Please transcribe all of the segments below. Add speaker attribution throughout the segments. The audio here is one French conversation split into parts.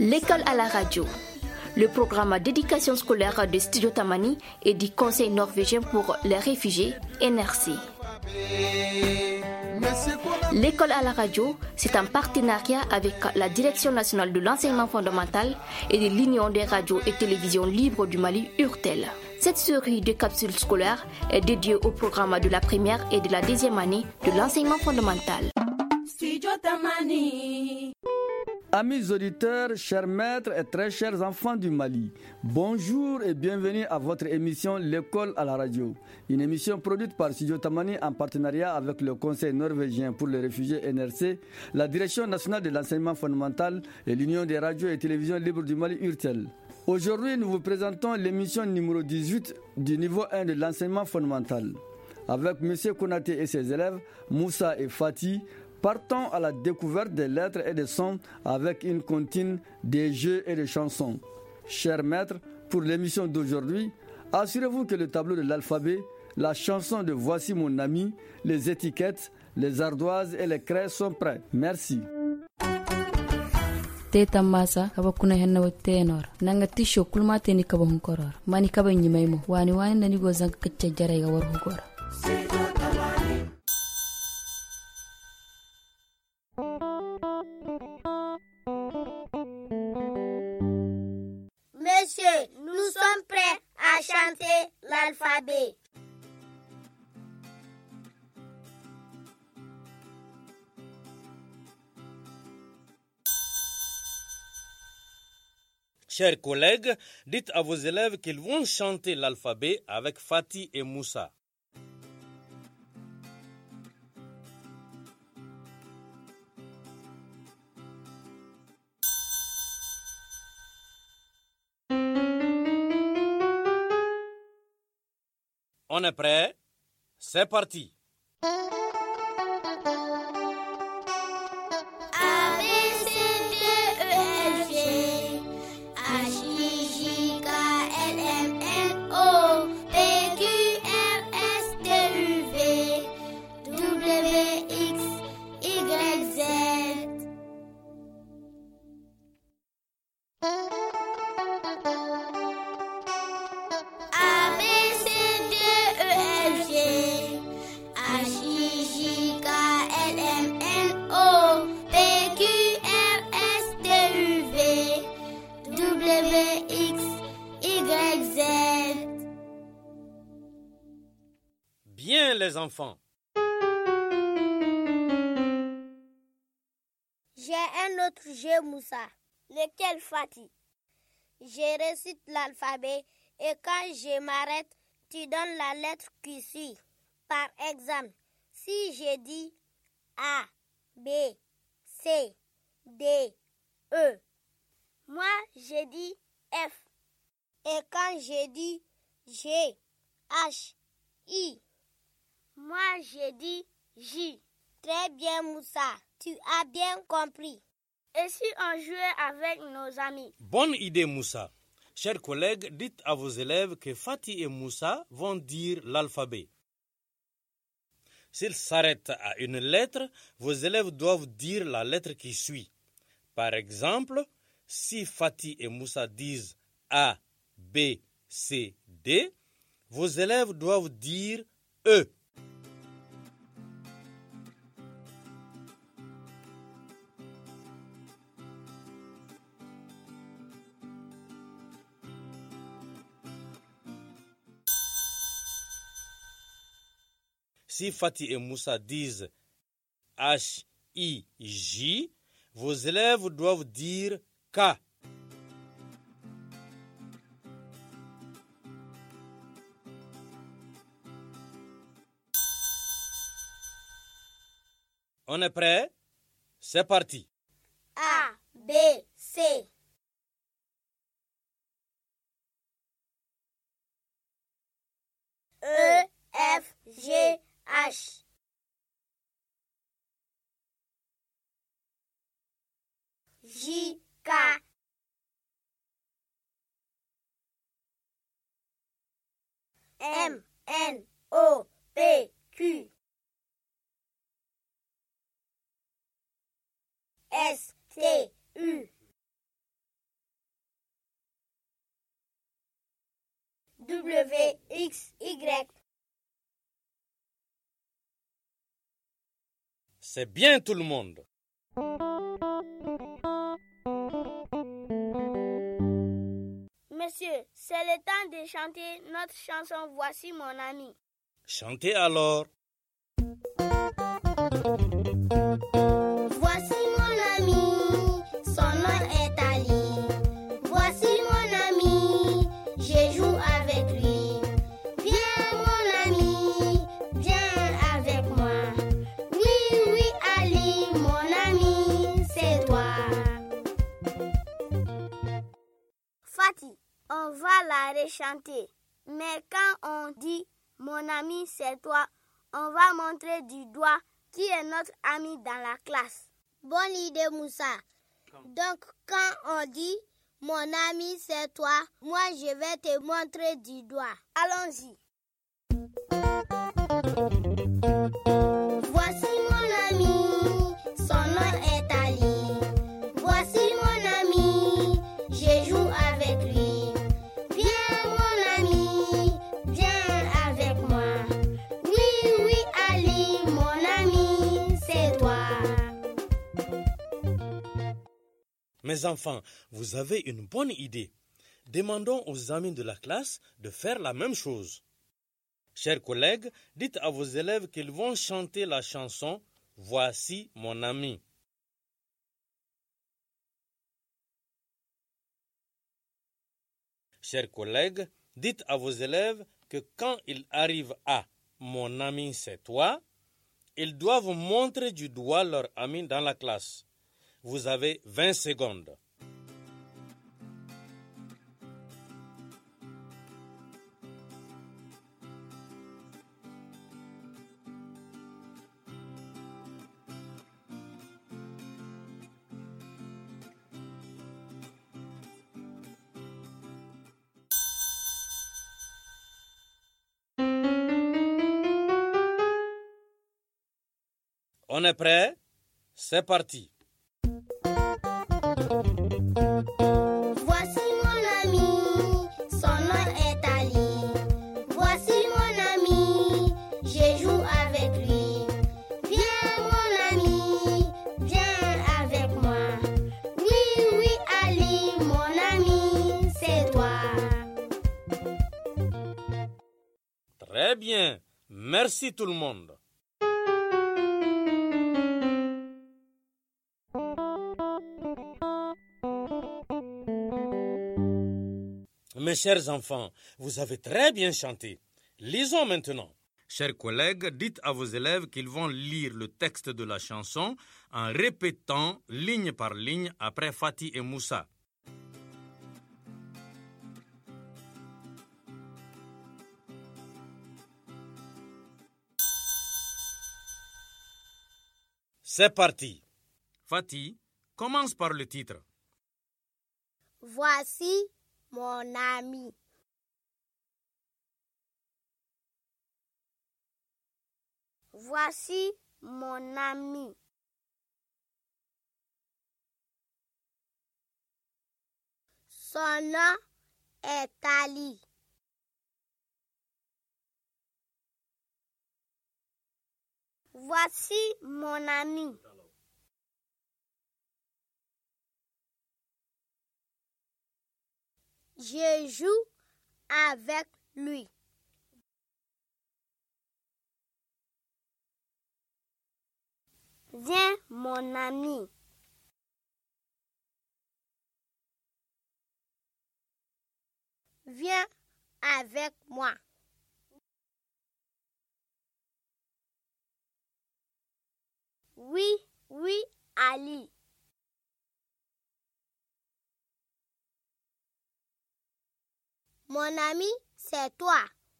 Speaker 1: L'école à la radio, le programme d'éducation scolaire de Studio Tamani et du Conseil norvégien pour les réfugiés, NRC. L'école à la radio, c'est un partenariat avec la Direction nationale de l'enseignement fondamental et de l'Union des radios et télévisions libres du Mali, URTEL. Cette série de capsules scolaires est dédiée au programme de la première et de la deuxième année de l'enseignement fondamental. Studio Tamani.
Speaker 2: Amis auditeurs, chers maîtres et très chers enfants du Mali, bonjour et bienvenue à votre émission L'école à la radio. Une émission produite par Studio Tamani en partenariat avec le Conseil norvégien pour les réfugiés NRC, la Direction nationale de l'enseignement fondamental et l'Union des radios et télévisions libres du Mali URTEL. Aujourd'hui, nous vous présentons l'émission numéro 18 du niveau 1 de l'enseignement fondamental. Avec M. Konaté et ses élèves, Moussa et Fatih, partons à la découverte des lettres et des sons avec une comptine des jeux et des chansons. Chers maîtres, pour l'émission d'aujourd'hui, assurez-vous que le tableau de l'alphabet, la chanson de Voici mon ami, les étiquettes, les ardoises et les craies sont prêts. Merci.
Speaker 3: Teta masa kaba kuna henna wotenor nanga tisho kulma teni kaba hunkoror mani kaba nyimaymo wani nani go zanka kacce jaray ga war hukor.
Speaker 4: Monsieur, nous sommes prêts à chanter l'alphabet.
Speaker 5: Chers collègues, dites à vos élèves qu'ils vont chanter l'alphabet avec Fatih et Moussa. On est prêt? C'est parti. Bien les enfants.
Speaker 4: J'ai un autre jeu, Moussa. Lequel, Fatih? Je récite l'alphabet et quand je m'arrête, tu donnes la lettre qui suit. Par exemple, si je dis A, B, C, D, E, moi je dis F. Et quand je dis G, H, I, moi je dis J. Très bien, Moussa, tu as bien compris. Et si on jouait avec nos amis?
Speaker 5: Bonne idée, Moussa. Chers collègues, dites à vos élèves que Fatih et Moussa vont dire l'alphabet. S'ils s'arrêtent à une lettre, vos élèves doivent dire la lettre qui suit. Par exemple, si Fatih et Moussa disent A, B, C, D, vos élèves doivent dire E. Si Fatih et Moussa disent H, I, J, vos élèves doivent dire K. On est prêt? C'est parti.
Speaker 4: A, B, C. E, F, G, H. J, K. M, N, O, P, Q. S, T, U. WXY.
Speaker 5: C'est bien tout le monde.
Speaker 4: Monsieur, c'est le temps de chanter notre chanson « Voici mon ami ».
Speaker 5: Chantez alors.
Speaker 4: Voici mon ami, son nom est Ali. Voici mon ami, je joue avec lui. Viens mon ami, viens avec moi. Oui, oui Ali, mon ami, c'est toi. Fatih, on va la rechanter. Mais quand on dit mon ami c'est toi, on va montrer du doigt qui est notre ami dans la classe. Bonne idée Moussa. Donc quand on dit mon ami c'est toi, moi je vais te montrer du doigt. Allons-y. Voici mon ami, son nom est Ali. Voici mon ami, je joue avec lui. Viens mon ami, viens avec moi. Oui, oui Ali, mon ami, c'est toi.
Speaker 5: Mes enfants, vous avez une bonne idée. Demandons aux amis de la classe de faire la même chose. Chers collègues, dites à vos élèves qu'ils vont chanter la chanson « Voici mon ami ». Chers collègues, dites à vos élèves que quand ils arrivent à « Mon ami, c'est toi », ils doivent montrer du doigt leur ami dans la classe. Vous avez 20 secondes. On est prêt? C'est parti.
Speaker 4: Voici mon ami, son nom est Ali. Voici mon ami, je joue avec lui. Viens mon ami, viens avec moi. Oui, oui Ali, mon ami, c'est toi.
Speaker 5: Très bien. Merci tout le monde. Mes chers enfants, vous avez très bien chanté. Lisons maintenant. Chers collègues, dites à vos élèves qu'ils vont lire le texte de la chanson en répétant ligne par ligne après Fatih et Moussa. C'est parti. Fatih, commence par le titre.
Speaker 4: Voici mon ami. Voici mon ami. Son nom est Ali. Voici mon ami. Je joue avec lui. Viens, mon ami. Viens avec moi. Oui, oui, Ali. Mon ami, c'est toi.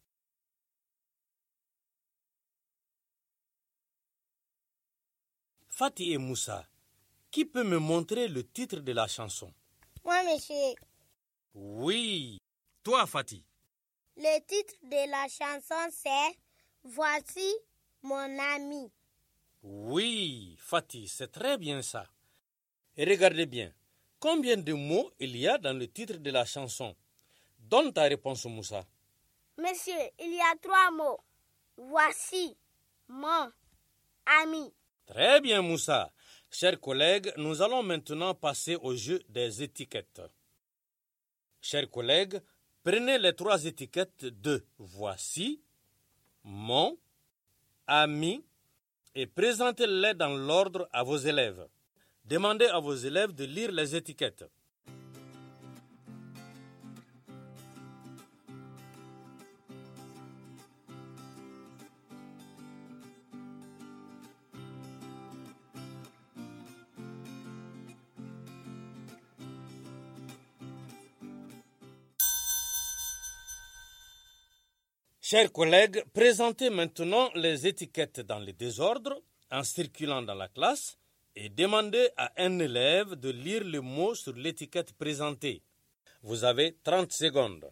Speaker 5: Fatih et Moussa, qui peut me montrer le titre de la chanson?
Speaker 4: Moi, monsieur.
Speaker 5: Oui, toi Fatih.
Speaker 4: Le titre de la chanson, c'est « Voici mon ami ».
Speaker 5: Oui, Fatih, c'est très bien ça. Et regardez bien, combien de mots il y a dans le titre de la chanson? Donne ta réponse, Moussa.
Speaker 4: Monsieur, il y a 3 mots. Voici, mon, ami.
Speaker 5: Très bien, Moussa. Chers collègues, nous allons maintenant passer au jeu des étiquettes. Chers collègues, prenez les 3 étiquettes de voici, mon, ami et présentez-les dans l'ordre à vos élèves. Demandez à vos élèves de lire les étiquettes. Chers collègues, présentez maintenant les étiquettes dans le désordre en circulant dans la classe et demandez à un élève de lire le mot sur l'étiquette présentée. Vous avez 30 secondes.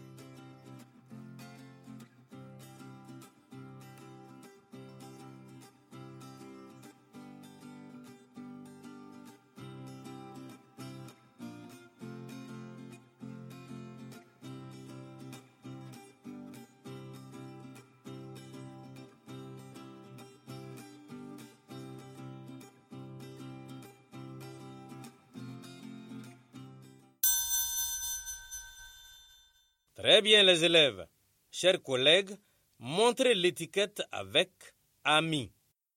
Speaker 5: Très bien les élèves. Chers collègues, montrez l'étiquette avec ami.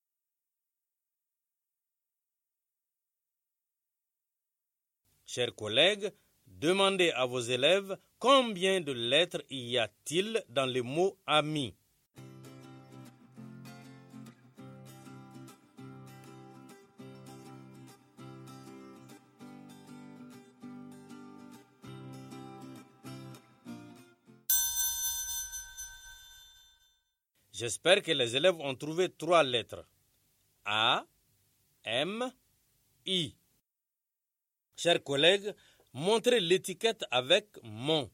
Speaker 5: Chers collègues, demandez à vos élèves combien de lettres y a-t-il dans le mot ami. J'espère que les élèves ont trouvé 3 lettres. A, M, I. Chers collègues, montrez l'étiquette avec mon.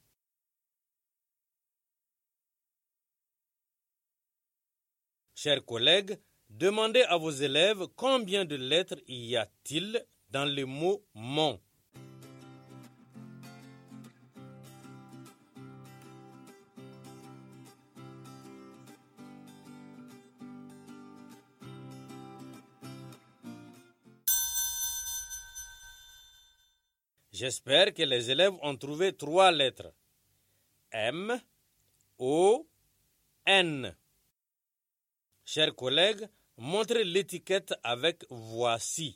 Speaker 5: Chers collègues, demandez à vos élèves combien de lettres y a-t-il dans le mot mon. J'espère que les élèves ont trouvé 3 lettres. M, O, N. Chers collègues, montrez l'étiquette avec voici.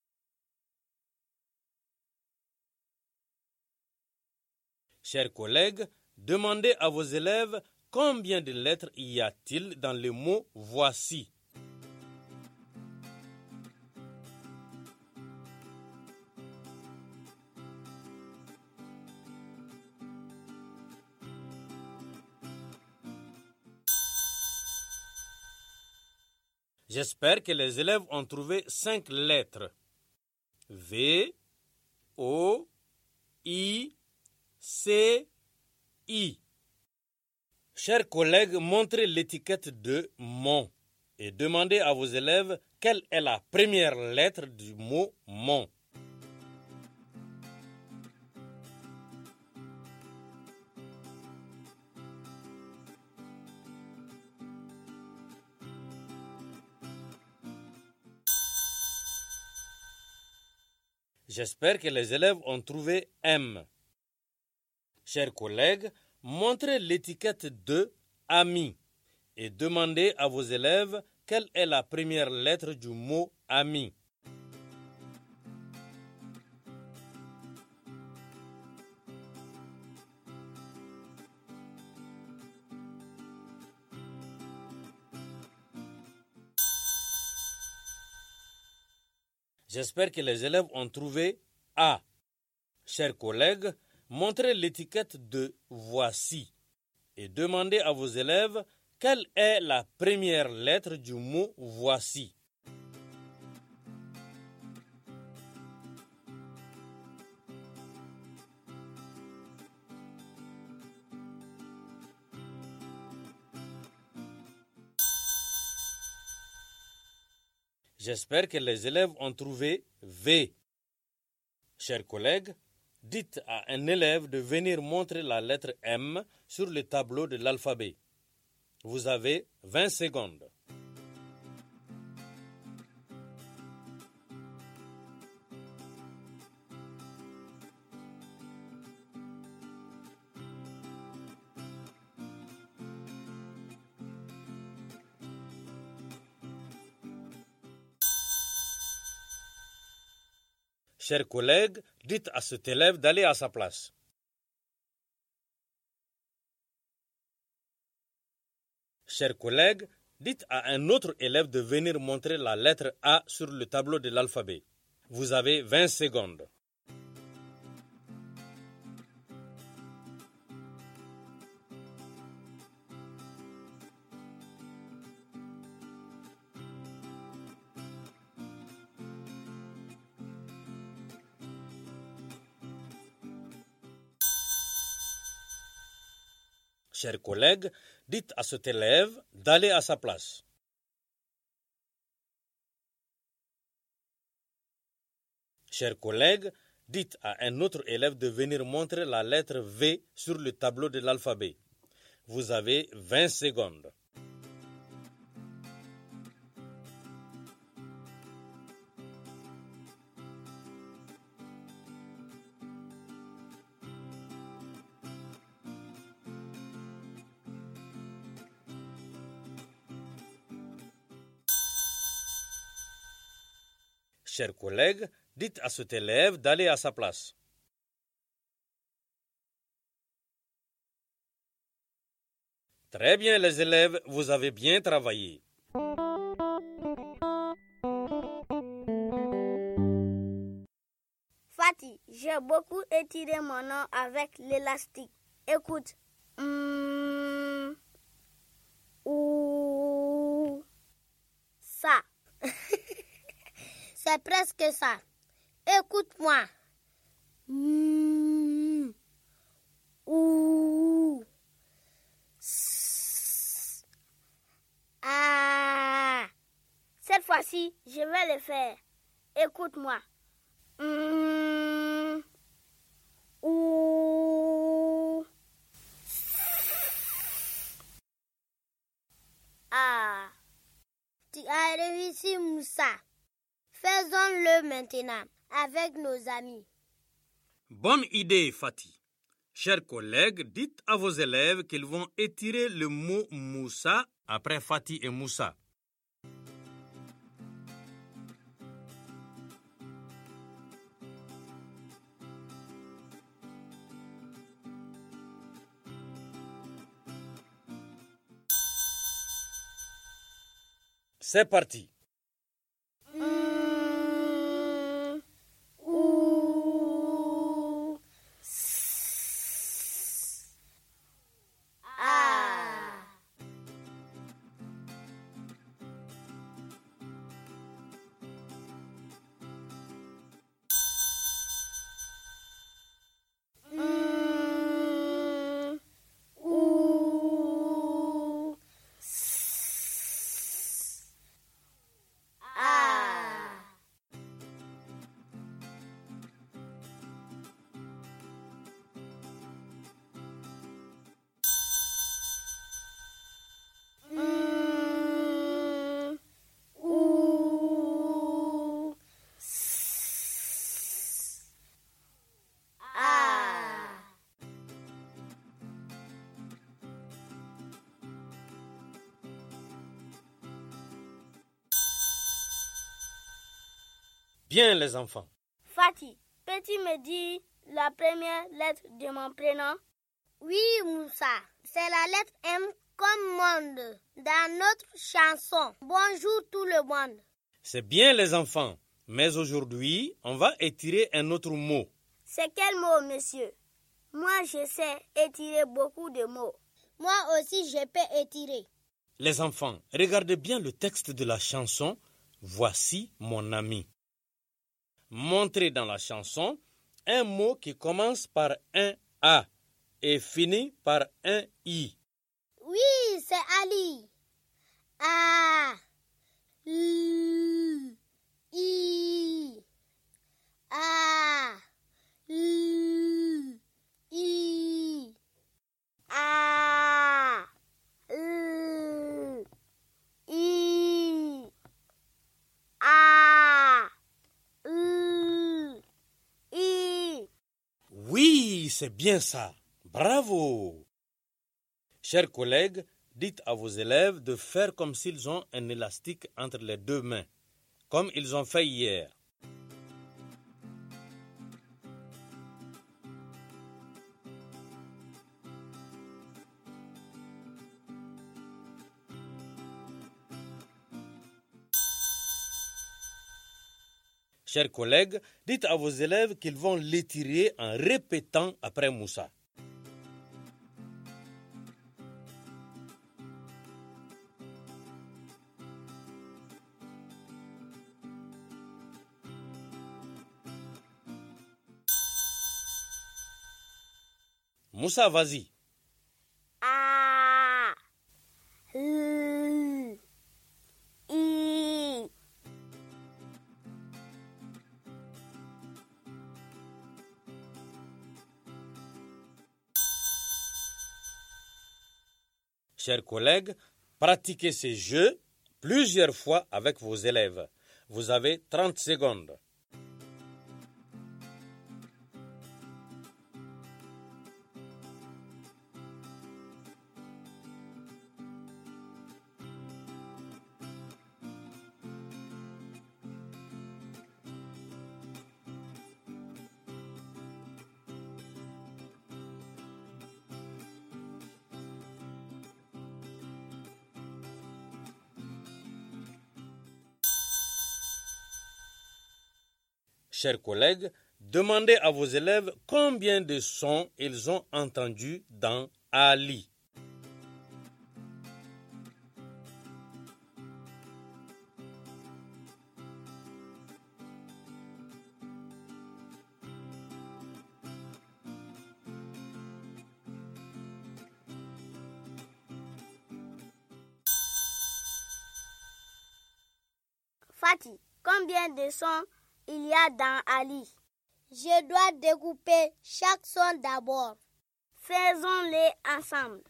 Speaker 5: Chers collègues, demandez à vos élèves combien de lettres y a-t-il dans le mot voici. J'espère que les élèves ont trouvé 5 lettres. V, O, I, C, I. Chers collègues, montrez l'étiquette de mon et demandez à vos élèves quelle est la première lettre du mot mon. J'espère que les élèves ont trouvé M. Chers collègues, montrez l'étiquette de ami et demandez à vos élèves quelle est la première lettre du mot ami. J'espère que les élèves ont trouvé A. Chers collègues, montrez l'étiquette de voici et demandez à vos élèves quelle est la première lettre du mot voici. J'espère que les élèves ont trouvé V. Chers collègues, dites à un élève de venir montrer la lettre M sur le tableau de l'alphabet. Vous avez 20 secondes. Chers collègues, dites à cet élève d'aller à sa place. Chers collègues, dites à un autre élève de venir montrer la lettre A sur le tableau de l'alphabet. Vous avez 20 secondes. Chers collègues, dites à cet élève d'aller à sa place. Chers collègues, dites à un autre élève de venir montrer la lettre V sur le tableau de l'alphabet. Vous avez 20 secondes. Chers collègues, dites à cet élève d'aller à sa place. Très bien les élèves, vous avez bien travaillé.
Speaker 4: Fatih, j'ai beaucoup étiré mon nom avec l'élastique. Écoute. Ou. Ça. C'est presque ça. Écoute-moi. Ou. Ah. Cette fois-ci, je vais le faire. Écoute-moi. Ou. Ah. Tu as réussi, Moussa. Faisons-le maintenant avec nos amis.
Speaker 5: Bonne idée, Fatih. Chers collègues, dites à vos élèves qu'ils vont étirer le mot Moussa après Fatih et Moussa. C'est parti. Bien les enfants.
Speaker 4: Fatih, peux-tu me dire la première lettre de mon prénom? Oui, Moussa. C'est la lettre M comme monde dans notre chanson. Bonjour tout le monde.
Speaker 5: C'est bien les enfants. Mais aujourd'hui, on va étirer un autre mot.
Speaker 4: C'est quel mot, monsieur? Moi, je sais étirer beaucoup de mots. Moi aussi, je peux étirer.
Speaker 5: Les enfants, regardez bien le texte de la chanson « Voici mon ami ». Montrez dans la chanson un mot qui commence par un A et finit par un I.
Speaker 4: Oui, c'est Ali. A, L, I, A, L.
Speaker 5: c'est bien ça. Bravo! Chers collègues, dites à vos élèves de faire comme s'ils ont un élastique entre les deux mains, comme ils ont fait hier. Chers collègues, dites à vos élèves qu'ils vont l'étirer en répétant après Moussa. Moussa, vas-y.
Speaker 4: A, L, I.
Speaker 5: Chers collègues, pratiquez ces jeux plusieurs fois avec vos élèves. Vous avez 30 secondes. Chers collègues, demandez à vos élèves combien de sons ils ont entendus dans Ali.
Speaker 4: Fatih, combien de sons il y a dans Ali? Je dois découper chaque son d'abord. Faisons-les ensemble.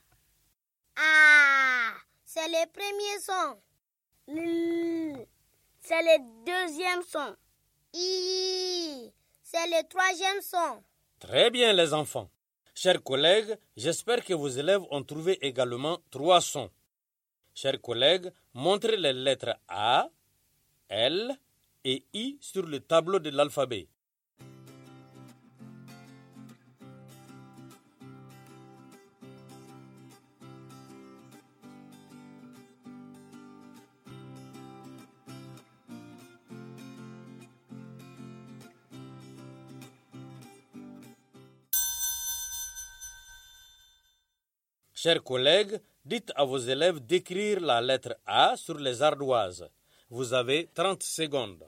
Speaker 4: A, c'est le premier son. L, c'est le deuxième son. I, c'est le troisième son.
Speaker 5: Très bien les enfants. Chers collègues, j'espère que vos élèves ont trouvé également 3 sons. Chers collègues, montrez les lettres A, L et I sur le tableau de l'alphabet. Chers collègues, dites à vos élèves d'écrire la lettre A sur les ardoises. Vous avez 30 secondes.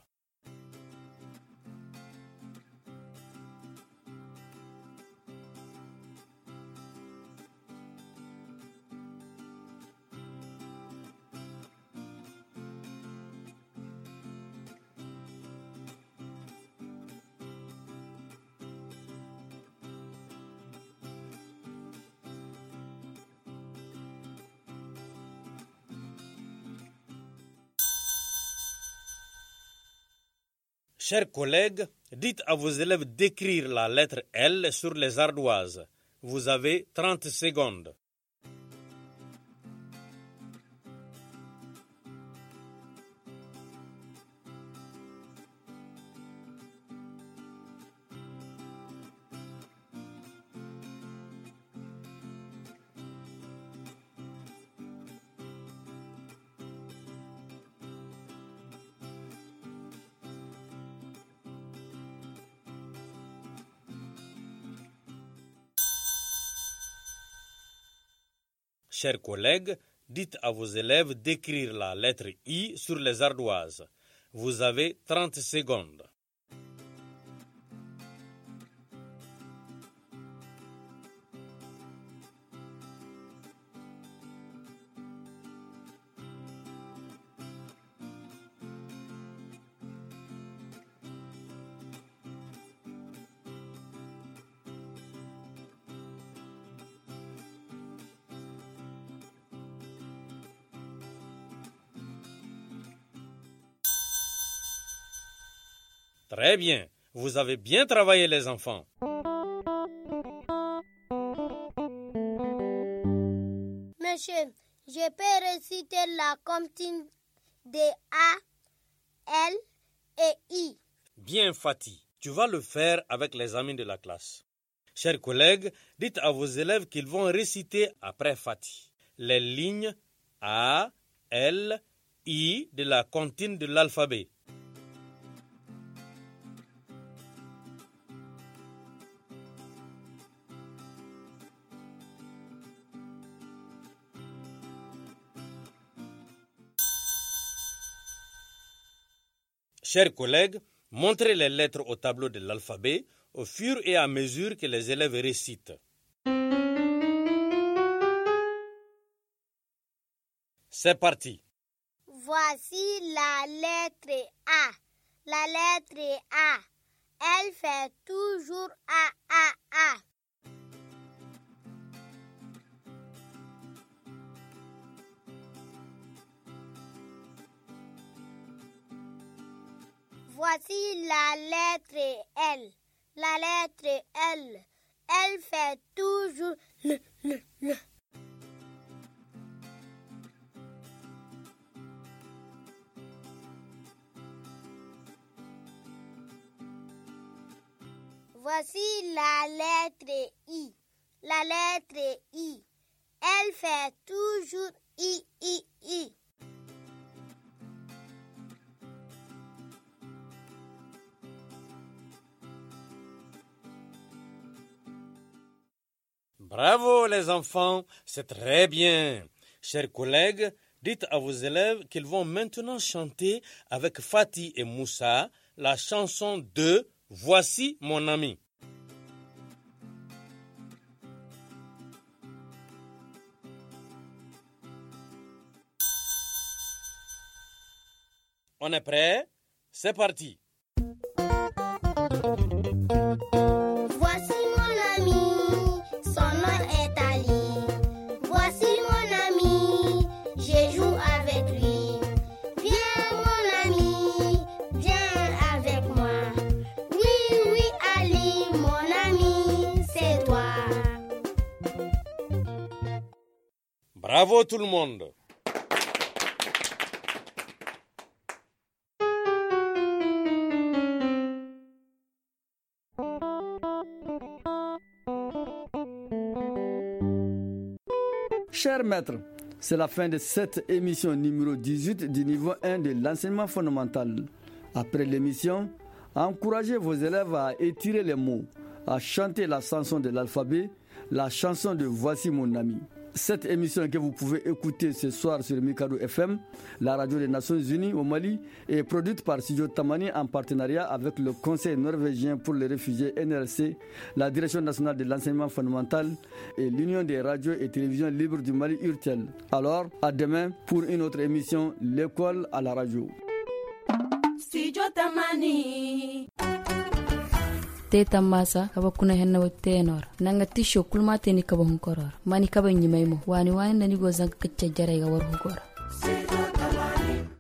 Speaker 5: Chers collègues, dites à vos élèves d'écrire la lettre L sur les ardoises. Vous avez 30 secondes. Chers collègues, dites à vos élèves d'écrire la lettre I sur les ardoises. Vous avez 30 secondes. Très bien, vous avez bien travaillé les enfants.
Speaker 4: monsieur, je peux réciter la comptine de A, L et I.
Speaker 5: Bien Fatih, tu vas le faire avec les amis de la classe. Chers collègues, dites à vos élèves qu'ils vont réciter après Fatih les lignes A, L, I de la comptine de l'alphabet. Chers collègues, montrez les lettres au tableau de l'alphabet au fur et à mesure que les élèves récitent. C'est parti.
Speaker 4: Voici la lettre A. La lettre A, elle fait toujours A, A, A. Voici la lettre L. La lettre L, elle fait toujours le. Voici la lettre I. La lettre I, elle fait toujours I, I, I.
Speaker 5: Bravo les enfants, c'est très bien. Chers collègues, dites à vos élèves qu'ils vont maintenant chanter avec Fatih et Moussa la chanson de « Voici mon ami ». On est prêt? C'est parti. Bravo tout le monde.
Speaker 2: Chers maîtres, c'est la fin de cette émission numéro 18 du niveau 1 de l'enseignement fondamental. Après l'émission, encouragez vos élèves à étirer les mots, à chanter la chanson de l'alphabet, la chanson de Voici mon ami. Cette émission que vous pouvez écouter ce soir sur Mikado FM, la radio des Nations Unies au Mali, est produite par Studio Tamani en partenariat avec le Conseil norvégien pour les réfugiés NRC, la Direction nationale de l'enseignement fondamental et l'Union des radios et télévisions libres du Mali URTEL. Alors, à demain pour une autre émission, l'école à la radio.
Speaker 6: Studio Tamani.
Speaker 3: Teta masa kaba kuna henna wottenor nanga tisho kulma teni kaba hunkoror mani kaba nyimaymo wani nani go zanka kacce jaray ga war hukor